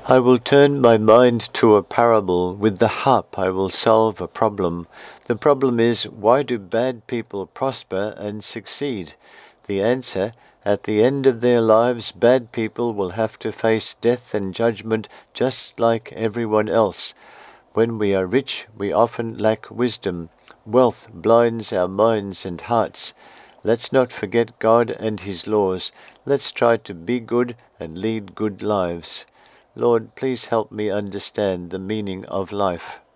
I will turn my mind to a parable. With the harp I will solve a problem. The problem is, why do bad people prosper and succeed? The answer, at the end of their lives, bad people will have to face death and judgment just like everyone else. When we are rich, we often lack wisdom. Wealth blinds our minds and hearts. Let's not forget God and His laws. Let's try to be good and lead good lives. Lord, please help me understand the meaning of life.